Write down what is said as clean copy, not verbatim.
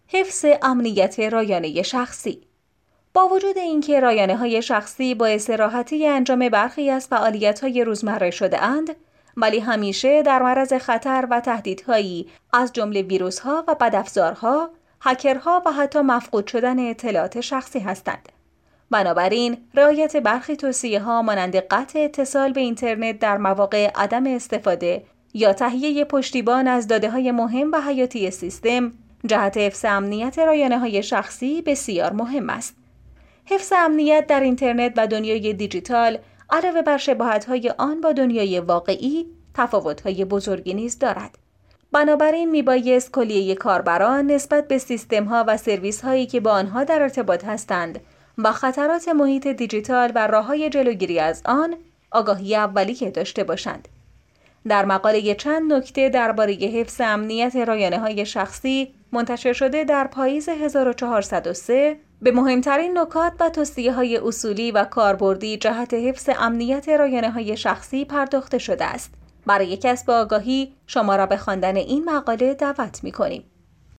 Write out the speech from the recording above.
حفظ امنیت رایانه شخصی. با وجود اینکه رایانه‌های شخصی باعث راحتی انجام برخی از فعالیت‌های روزمره شده‌اند، ولی همیشه در معرض خطر و تهدیدهایی از جمله ویروس‌ها و بدافزارها، هکرها و حتی مفقود شدن اطلاعات شخصی هستند. بنابراین رعایت برخی توصیه‌ها مانند قطع اتصال به اینترنت در مواقع عدم استفاده یا تهیه پشتیبان از داده‌های مهم و حیاتی سیستم جهت حفظ امنیت رایانه‌های شخصی بسیار مهم است. حفظ امنیت در اینترنت و دنیای دیجیتال علاوه بر شباهت‌های آن با دنیای واقعی، تفاوت‌های بزرگی نیز دارد. بنابراین میبایست کلیه کاربران نسبت به سیستم‌ها و سرویس‌هایی که با آنها در ارتباط هستند و خطرات محیط دیجیتال و راه‌های جلوگیری از آن آگاهی اولیه داشته باشند. در مقاله چند نکته درباره حفظ امنیت رایانه‌های شخصی منتشر شده در پاییز 1403 به مهمترین نکات و توصیه‌های اصولی و کاربردی جهت حفظ امنیت رایانه‌های شخصی پرداخته شده است. برای کسب آگاهی شما را به خواندن این مقاله دعوت می‌کنیم.